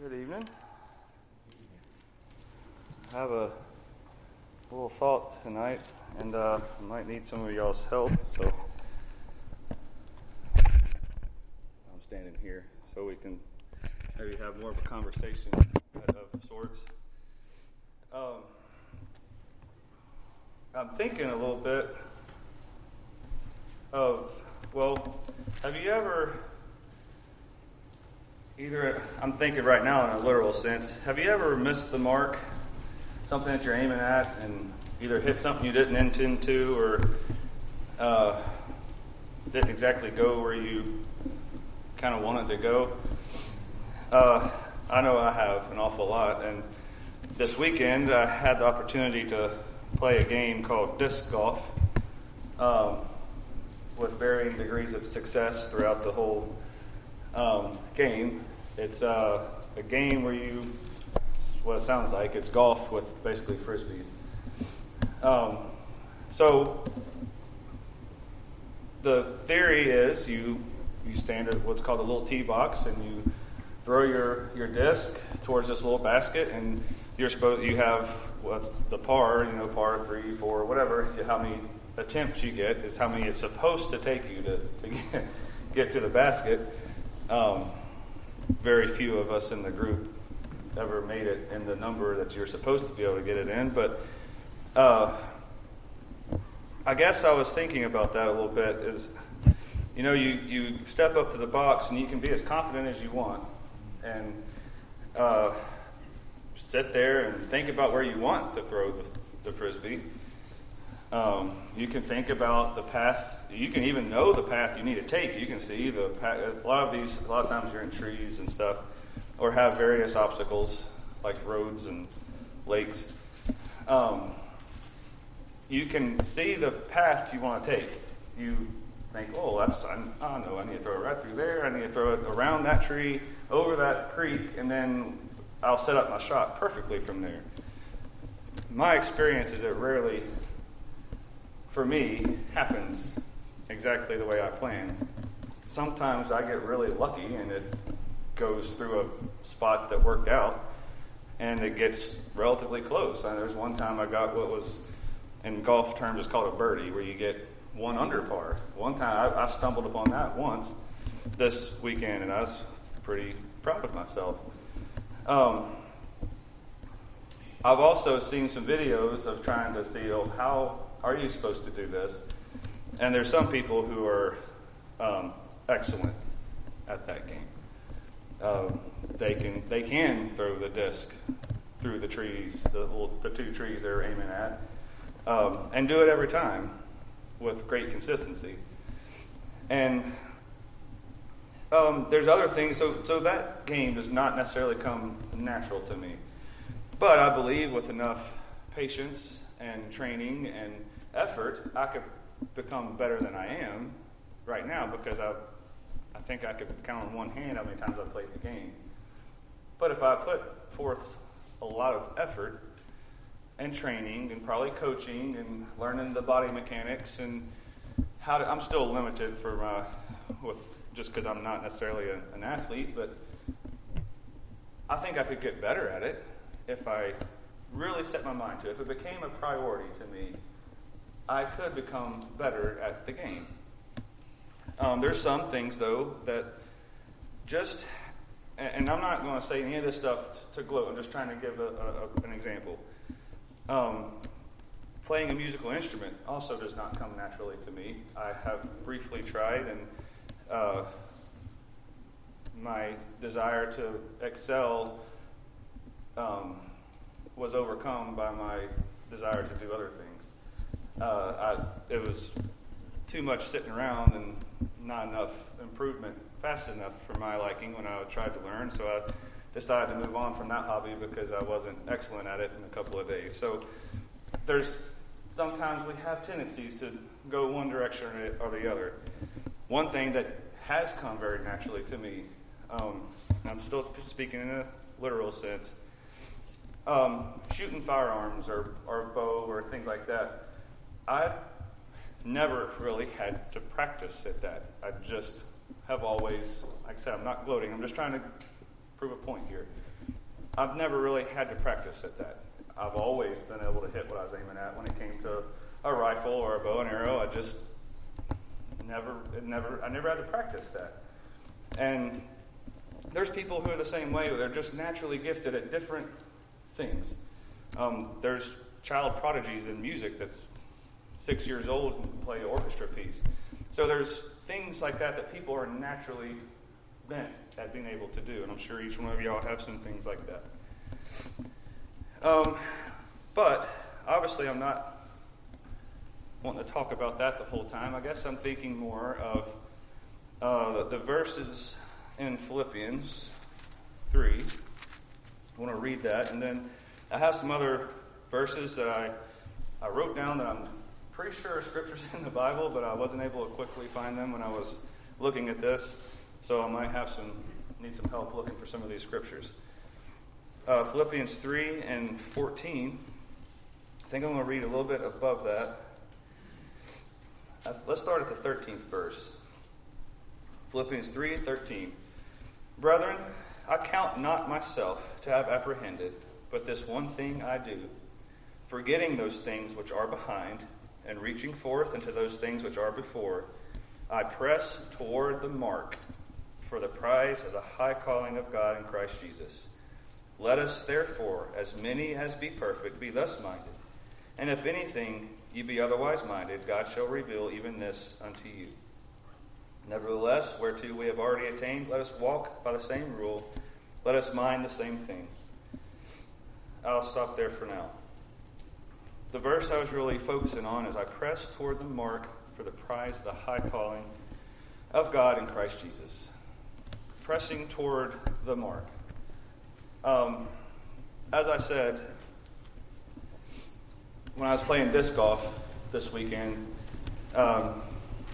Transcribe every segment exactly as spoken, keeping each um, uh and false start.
Good evening. I have a little thought tonight, and uh, I might need some of y'all's help, so I'm standing here so we can maybe have more of a conversation of sorts. Um, I'm thinking a little bit of, well, have you ever... Either, I'm thinking right now in a literal sense, have you ever missed the mark, something that you're aiming at, and either hit something you didn't intend to, or uh, didn't exactly go where you kind of wanted to go? Uh, I know I have an awful lot, and this weekend I had the opportunity to play a game called disc golf um, with varying degrees of success throughout the whole Um, game. It's uh, a game where you, what it sounds like, it's golf with basically frisbees. Um, so the theory is you you stand at what's called a little tee box, and you throw your, your disc towards this little basket, and you're supposed you have what's the par, you know, par three, four, whatever. How many attempts you get is how many it's supposed to take you to, to get, get to the basket. Um, very few of us in the group ever made it in the number that you're supposed to be able to get it in, but uh, I guess I was thinking about that a little bit. Is, you know, you, you step up to the box and you can be as confident as you want and uh, sit there and think about where you want to throw the, the frisbee. Um, you can think about the path. You can even know the path you need to take. You can see the path. A lot of these, a lot of times you're in trees and stuff, or have various obstacles like roads and lakes. Um, you can see the path you want to take. You think, oh, that's, I, I know, I need to throw it right through there. I need to throw it around that tree, over that creek, and then I'll set up my shot perfectly from there. My experience is it rarely, for me, happens exactly the way I planned. Sometimes I get really lucky and it goes through a spot that worked out and it gets relatively close. And there's one time I got what was in golf terms is called a birdie, where you get one under par. One time I, I stumbled upon that once this weekend, and I was pretty proud of myself. Um, I've also seen some videos of trying to see, oh, how are you supposed to do this? And there's some people who are um, excellent at that game. Um, they can they can throw the disc through the trees, the little, the two trees they're aiming at, um, and do it every time with great consistency. And um, there's other things. So so that game does not necessarily come natural to me, but I believe with enough patience and training and effort, I could become better than I am right now, because I I think I could count on one hand how many times I've played the game. But if I put forth a lot of effort and training and probably coaching and learning the body mechanics and how to, I'm still limited for my, with just because I'm not necessarily a, an athlete, but I think I could get better at it if I really set my mind to it. If it became a priority to me, I could become better at the game. Um, there's some things, though, that just, and I'm not going to say any of this stuff to gloat. I'm just trying to give a, a, an example. Um, playing a musical instrument also does not come naturally to me. I have briefly tried, and uh, my desire to excel um, was overcome by my desire to do other things. Uh, I, it was too much sitting around and not enough improvement fast enough for my liking when I tried to learn. So I decided to move on from that hobby because I wasn't excellent at it in a couple of days. So there's sometimes we have tendencies to go one direction or the other. One thing that has come very naturally to me, um, I'm still speaking in a literal sense, um, shooting firearms or, or bow or things like that. I never really had to practice at that. I just have always, like I said, I'm not gloating. I'm just trying to prove a point here. I've never really had to practice at that. I've always been able to hit what I was aiming at when it came to a rifle or a bow and arrow. I just never, it never, I never had to practice that. And there's people who are the same way. They're just naturally gifted at different things. Um, there's child prodigies in music that's six years old and can play an orchestra piece. So there's things like that that people are naturally bent at being able to do. And I'm sure each one of y'all have some things like that. Um, but obviously I'm not wanting to talk about that the whole time. I guess I'm thinking more of uh, the, the verses in Philippians three. I want to read that. And then I have some other verses that I, I wrote down that I'm pretty sure are scriptures in the Bible, but I wasn't able to quickly find them when I was looking at this. So I might have some, need some help looking for some of these scriptures. Uh, Philippians three and fourteen. I think I'm going to read a little bit above that. Uh, let's start at the thirteenth verse. Philippians three and thirteen. Brethren, I count not myself to have apprehended, but this one thing I do, forgetting those things which are behind, and reaching forth into those things which are before, I press toward the mark for the prize of the high calling of God in Christ Jesus. Let us therefore, as many as be perfect, be thus minded. And if anything ye be otherwise minded, God shall reveal even this unto you. Nevertheless, whereto we have already attained, let us walk by the same rule. Let us mind the same thing. I'll stop there for now. The verse I was really focusing on is I press toward the mark for the prize of the high calling of God in Christ Jesus. Pressing toward the mark. Um, as I said, when I was playing disc golf this weekend, um,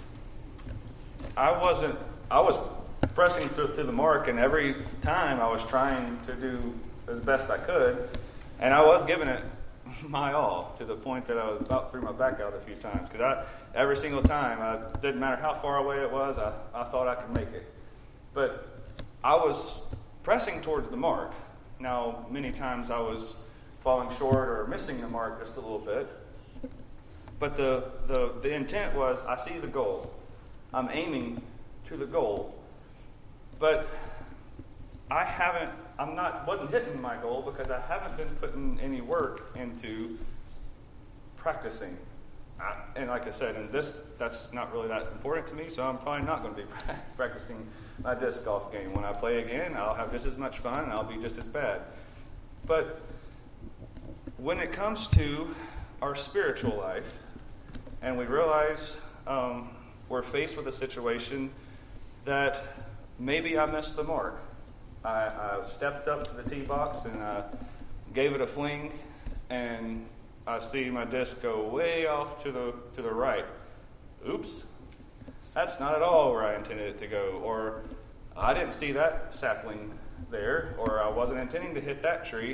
I wasn't, I was pressing through, through the mark, and every time I was trying to do as best I could, and I was giving it my all to the point that I was about threw my back out a few times, because I, every single time, I didn't matter how far away it was, I, I thought I could make it. But I was pressing towards the mark. Now, many times I was falling short or missing the mark just a little bit. But the, the, the intent was, I see the goal. I'm aiming to the goal. But I haven't, I'm not, wasn't hitting my goal because I haven't been putting any work into practicing. I, and like I said, and this, that's not really that important to me, so I'm probably not going to be practicing my disc golf game. When I play again, I'll have just as much fun, and I'll be just as bad. But when it comes to our spiritual life, and we realize um, we're faced with a situation that maybe I missed the mark. I, I stepped up to the tee box and I gave it a fling, and I see my disc go way off to the to the right. Oops. That's not at all where I intended it to go. Or I didn't see that sapling there, or I wasn't intending to hit that tree.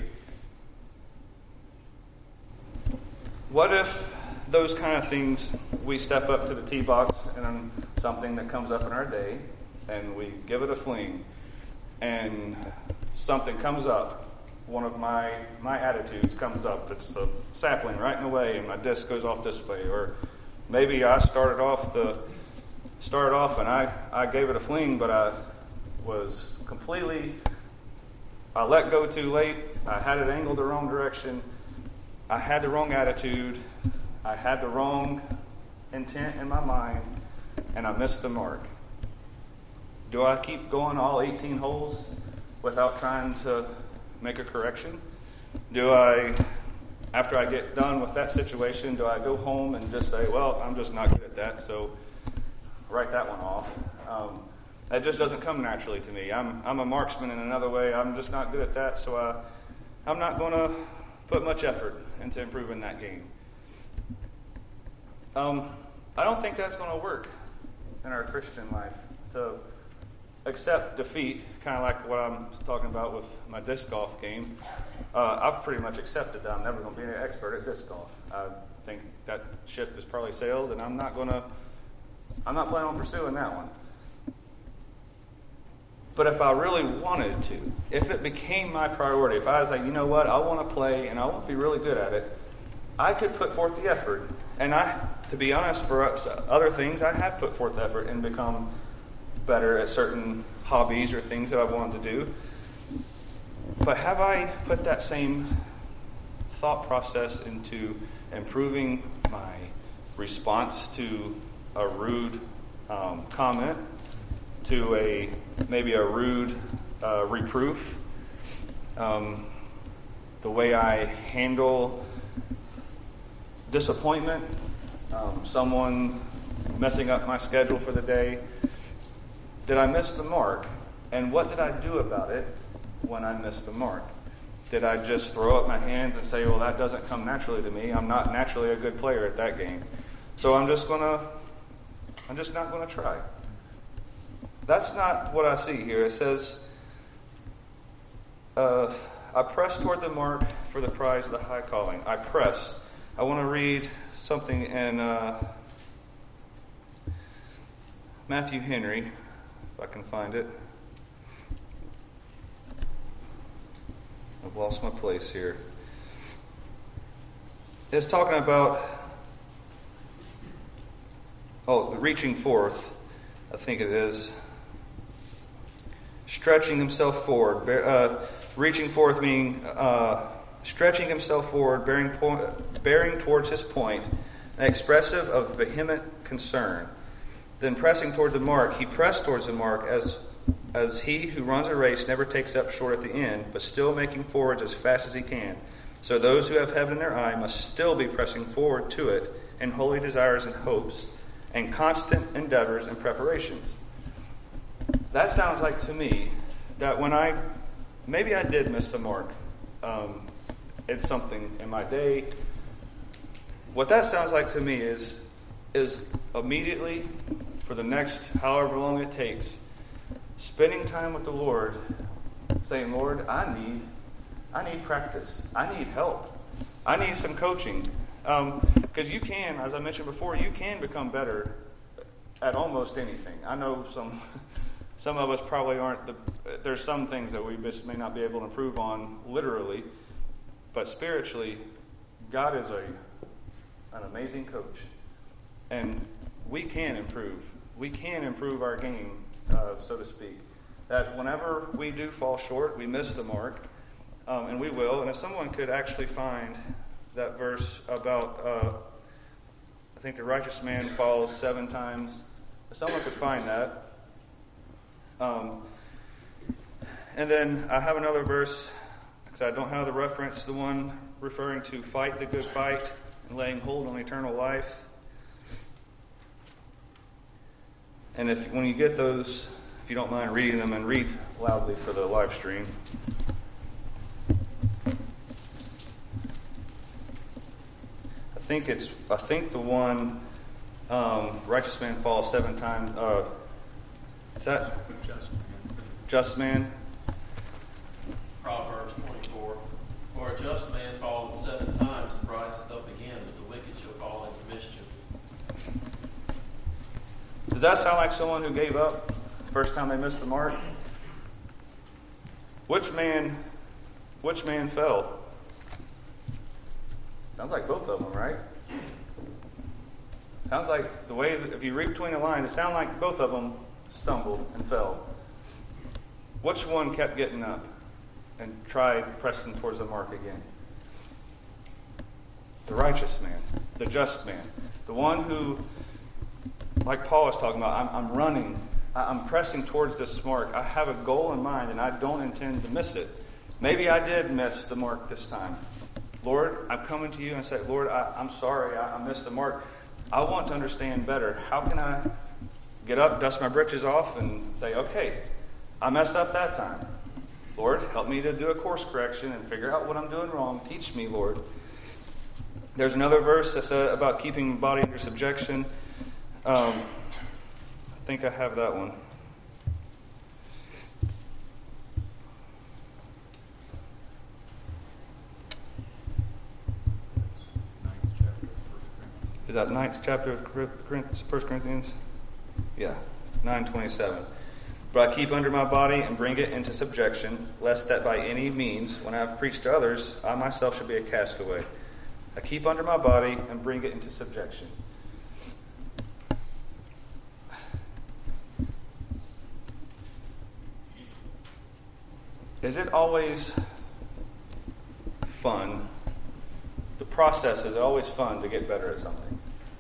What if those kind of things, we step up to the tee box and something that comes up in our day, and we give it a fling, and something comes up, one of my, my attitudes comes up, it's a sapling right in the way, and my disc goes off this way. Or maybe I started off the started off and I, I gave it a fling, but I was completely, I let go too late, I had it angled the wrong direction, I had the wrong attitude, I had the wrong intent in my mind, and I missed the mark. Do I keep going all eighteen holes without trying to make a correction? Do I, after I get done with that situation, do I go home and just say, well, I'm just not good at that, so write that one off? Um, that just doesn't come naturally to me. I'm I'm a marksman in another way. I'm just not good at that, so I, I'm not going to put much effort into improving that game. Um, I don't think that's going to work in our Christian life, to accept defeat, kind of like what I'm talking about with my disc golf game. Uh, I've pretty much accepted that I'm never going to be an expert at disc golf. I think that ship has probably sailed, and I'm not going to, I'm not planning on pursuing that one. But if I really wanted to, if it became my priority, if I was like, you know what, I want to play and I want to be really good at it, I could put forth the effort. And I, to be honest, for us, other things, I have put forth effort and become better at certain hobbies or things that I wanted to do. But have I put that same thought process into improving my response to a rude um, comment, to a maybe a rude uh, reproof, um, the way I handle disappointment, um, someone messing up my schedule for the day? Did I miss the mark? And what did I do about it when I missed the mark? Did I just throw up my hands and say, well, that doesn't come naturally to me. I'm not naturally a good player at that game. So I'm just gonna, I'm just not gonna try. That's not what I see here. It says, uh, I press toward the mark for the prize of the high calling. I press. I want to read something in uh, Matthew Henry, if I can find it. I've lost my place here. It's talking about, oh, reaching forth, I think it is. Stretching himself forward. Uh, reaching forth meaning uh, stretching himself forward, bearing, point, bearing towards his point, expressive of vehement concern. Then pressing toward the mark, he pressed towards the mark as as he who runs a race never takes up short at the end, but still making forwards as fast as he can. So those who have heaven in their eye must still be pressing forward to it in holy desires and hopes and constant endeavors and preparations. That sounds like to me that when I, maybe I did miss the mark. Um, it's something in my day. What that sounds like to me is, is immediately for the next however long it takes, spending time with the Lord, saying, Lord, I need, I need practice. I need help. I need some coaching. Um, because you can, as I mentioned before, you can become better at almost anything. I know some, some of us probably aren't. The, there's some things that we just may not be able to improve on literally, but spiritually, God is a an amazing coach, and we can improve. We can improve our game. Uh, so to speak, that whenever we do fall short, we miss the mark, um, and we will. And if someone could actually find that verse about, uh, I think the righteous man falls seven times, if someone could find that. Um, and then I have another verse, because I don't have the reference, the one referring to fight the good fight and laying hold on eternal life. And if when you get those, if you don't mind reading them, and read loudly for the live stream. I think it's, I think the one, um, righteous man falls seven times. Uh, is that just man? Just man. Proverbs twenty-four. For a just man falleth seven times and riseth up again, but the wicked shall fall into mischief. Does that sound like someone who gave up the first time they missed the mark? Which man, which man fell? Sounds like both of them, right? Sounds like the way, that if you read between the lines, it sounds like both of them stumbled and fell. Which one kept getting up and tried pressing towards the mark again? The righteous man, the just man, the one who, like Paul was talking about, I'm, I'm running, I'm pressing towards this mark. I have a goal in mind, and I don't intend to miss it. Maybe I did miss the mark this time. Lord, I'm coming to you and say, Lord, I, I'm sorry, I, I missed the mark. I want to understand better. How can I get up, dust my britches off, and say, okay, I messed up that time. Lord, help me to do a course correction and figure out what I'm doing wrong. Teach me, Lord. There's another verse that's uh, about keeping the body under subjection. Um, I think I have that one. Is that ninth chapter of First Corinthians? Yeah, nine twenty-seven. But I keep under my body and bring it into subjection, lest that by any means, when I have preached to others, I myself should be a castaway. I keep under my body and bring it into subjection. Is it always fun? The process, is it always fun to get better at something?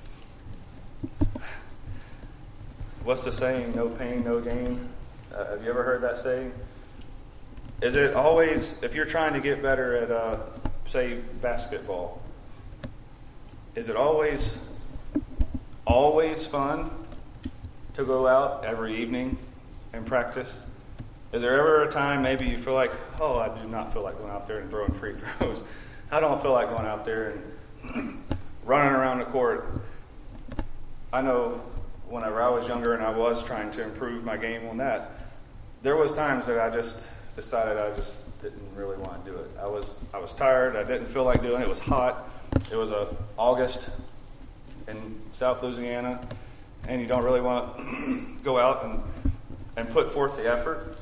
What's the saying? No pain, no gain. Uh, have you ever heard that saying? Is it always, if you're trying to get better at, uh, say, basketball, is it always, always fun to go out every evening and practice? Is there ever a time maybe you feel like, oh, I do not feel like going out there and throwing free throws. I don't feel like going out there and running around the court. I know whenever I was younger and I was trying to improve my game on that, there was times that I just decided I just didn't really want to do it. I was I was tired. I didn't feel like doing it. It was hot. It was a August in South Louisiana, and you don't really want to go out and, and put forth the effort.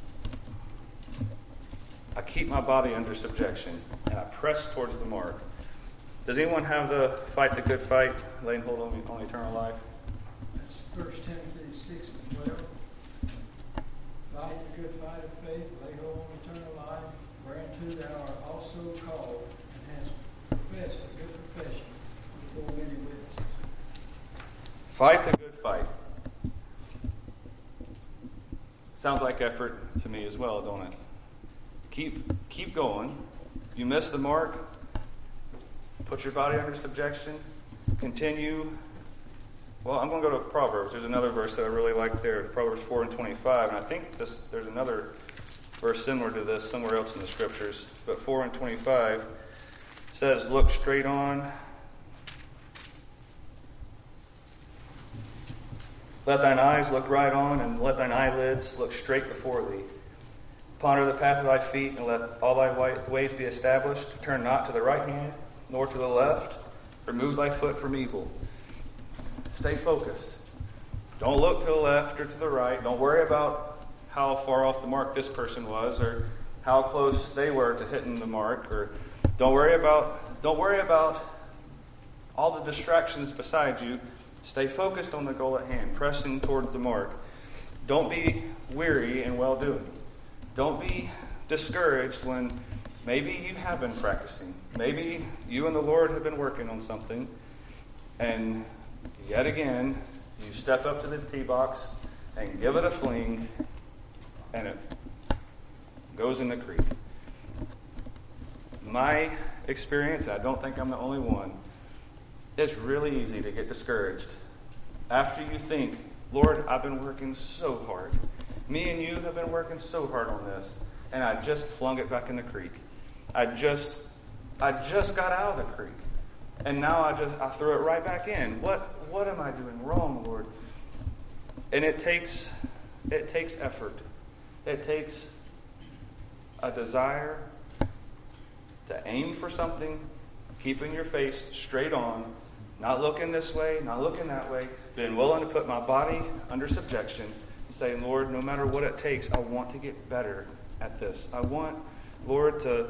I keep my body under subjection, and I press towards the mark. Does anyone have the fight the good fight, laying hold on, on eternal life? That's First Timothy six and twelve. Fight the good fight of faith, lay hold on eternal life, whereunto thou art also called, and hast professed a good profession before many witnesses. Fight the good fight. Sounds like effort to me as well, don't it? Keep keep going. You miss the mark, put your body under subjection, continue. Well, I'm going to go to Proverbs. There's another verse that I really like there, Proverbs four and twenty-five. And I think this there's another verse similar to this somewhere else in the scriptures. But four and twenty-five says, look straight on. Let thine eyes look right on, and let thine eyelids look straight before thee. Ponder the path of thy feet, and let all thy ways be established. Turn not to the right hand, nor to the left. Remove thy foot from evil. Stay focused. Don't look to the left or to the right. Don't worry about how far off the mark this person was, or how close they were to hitting the mark, or don't worry about don't worry about all the distractions beside you. Stay focused on the goal at hand, pressing towards the mark. Don't be weary in well-doing. Don't be discouraged when maybe you have been practicing. Maybe you and the Lord have been working on something, and yet again, you step up to the tee box and give it a fling, and it goes in the creek. My experience, I don't think I'm the only one, it's really easy to get discouraged after you think, Lord, I've been working so hard. Me and you have been working so hard on this, and I just flung it back in the creek. I just, I just got out of the creek, and now I just I threw it right back in. What, what am I doing wrong, Lord? And it takes, it takes effort. It takes a desire to aim for something, keeping your face straight on, not looking this way, not looking that way, being willing to put my body under subjection. Saying, Lord, no matter what it takes, I want to get better at this. I want, Lord, to,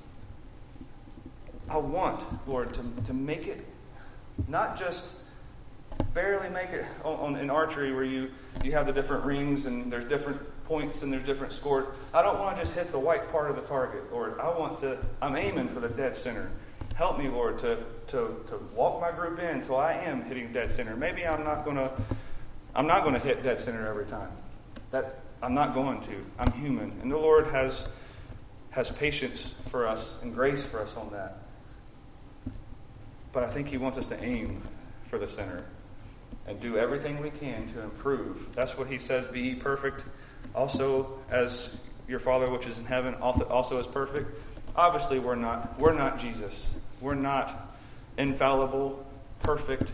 I want, Lord, to, to make it, not just barely make it on, on in archery where you, you have the different rings and there's different points and there's different scores. I don't want to just hit the white part of the target, Lord. I want to, I'm aiming for the dead center. Help me, Lord, to, to, to walk my group in until I am hitting dead center. Maybe I'm not going to I'm not going to hit dead center every time. That I'm not going to. I'm human. And the Lord has has patience for us and grace for us on that. But I think He wants us to aim for the center and do everything we can to improve. That's what He says, be ye perfect, also as your Father which is in heaven also is perfect. Obviously we're not we're not Jesus. We're not infallible, perfect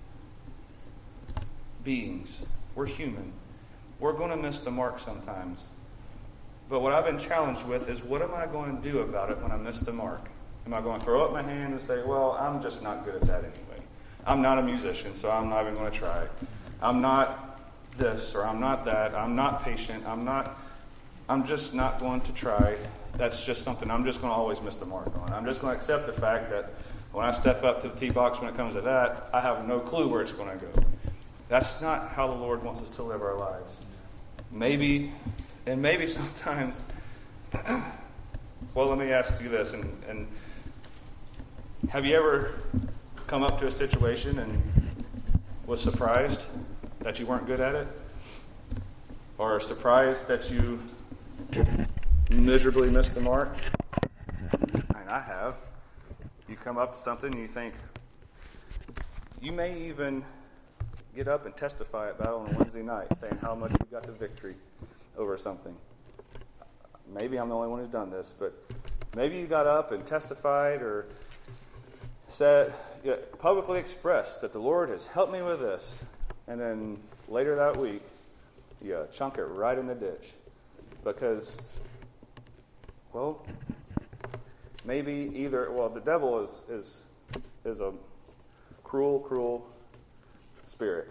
beings. We're human. We're going to miss the mark sometimes. But what I've been challenged with is, what am I going to do about it when I miss the mark? Am I going to throw up my hand and say, well, I'm just not good at that anyway. I'm not a musician, so I'm not even going to try. I'm not this, or I'm not that, I'm not patient, I'm not, I'm just not going to try. That's just something I'm just going to always miss the mark on. I'm just going to accept the fact that when I step up to the tee box when it comes to that, I have no clue where it's going to go. That's not how the Lord wants us to live our lives. Maybe, and maybe sometimes, well, let me ask you this, and, and have you ever come up to a situation and was surprised that you weren't good at it? Or surprised that you miserably missed the mark? I mean, I have. You come up to something and you think, you may even get up and testify about it on a Wednesday night, saying how much you got the victory over something. Maybe I'm the only one who's done this, but maybe you got up and testified or said, you know, publicly expressed that the Lord has helped me with this, and then later that week, you chunk it right in the ditch because, well, maybe either, well, the devil is is is a cruel, cruel spirit.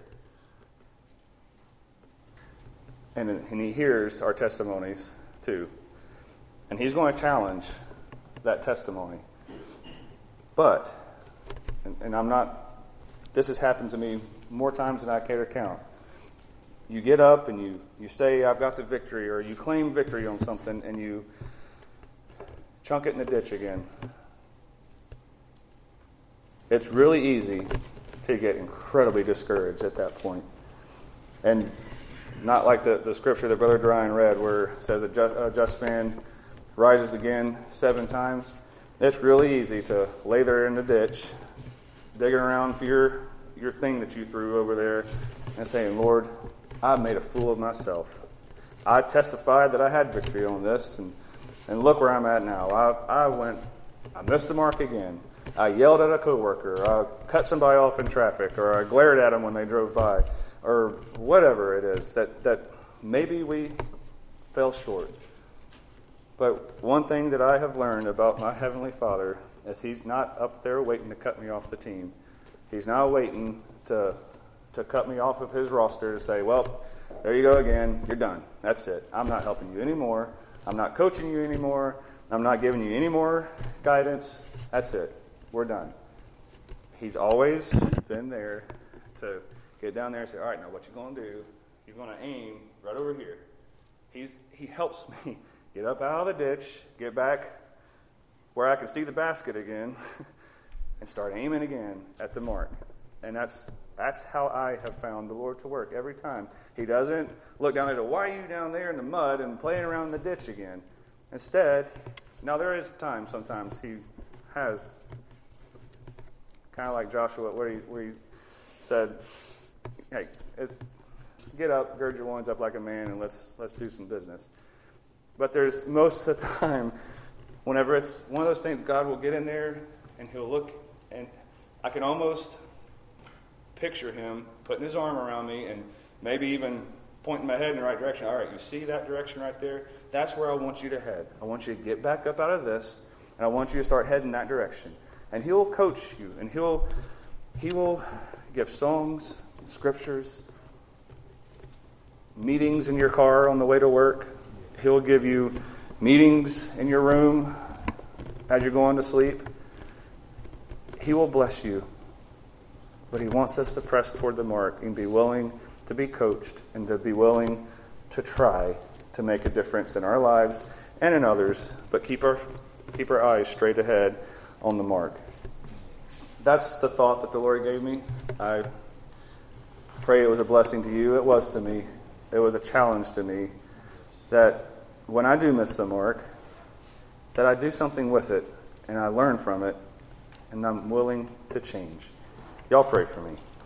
And, and he hears our testimonies too. And he's going to challenge that testimony. But, and, and I'm not, this has happened to me more times than I care to count. You get up and you, you say, I've got the victory, or you claim victory on something, and you chunk it in the ditch again. It's really easy to get incredibly discouraged at that point. And not like the, the scripture that Brother Dryan read where it says a just, a just man rises again seven times. It's really easy to lay there in the ditch, digging around for your, your thing that you threw over there and saying, Lord, I've made a fool of myself. I testified that I had victory on this, and, and look where I'm at now. I, I went, I missed the mark again. I yelled at a coworker, I cut somebody off in traffic, or I glared at them when they drove by, or whatever it is that, that maybe we fell short. But one thing that I have learned about my Heavenly Father is He's not up there waiting to cut me off the team. He's not waiting to to cut me off of His roster to say, well, there you go again, you're done. That's it. I'm not helping you anymore. I'm not coaching you anymore. I'm not giving you any more guidance. That's it. We're done. He's always been there to get down there and say, all right, now what you going to do? You're going to aim right over here. He's He helps me get up out of the ditch, get back where I can see the basket again, and start aiming again at the mark. And that's that's how I have found the Lord to work every time. He doesn't look down there and say, why are you down there in the mud and playing around in the ditch again? Instead, now there is time sometimes He has, kind of like Joshua, where he, where he said, hey, it's, get up, gird your loins up like a man, and let's let's do some business. But there's most of the time, whenever it's one of those things, God will get in there and He'll look, and I can almost picture Him putting His arm around me and maybe even pointing my head in the right direction. All right, you see that direction right there? That's where I want you to head. I want you to get back up out of this, and I want you to start heading that direction. And He'll coach you, and He'll He will give songs, scriptures, meetings in your car on the way to work. He'll give you meetings in your room as you're going to sleep. He will bless you. But He wants us to press toward the mark and be willing to be coached and to be willing to try to make a difference in our lives and in others, but keep our keep our eyes straight ahead on the mark. That's the thought that the Lord gave me. I pray it was a blessing to you. It was to me. It was a challenge to me that when I do miss the mark, that I do something with it and I learn from it and I'm willing to change. Y'all pray for me.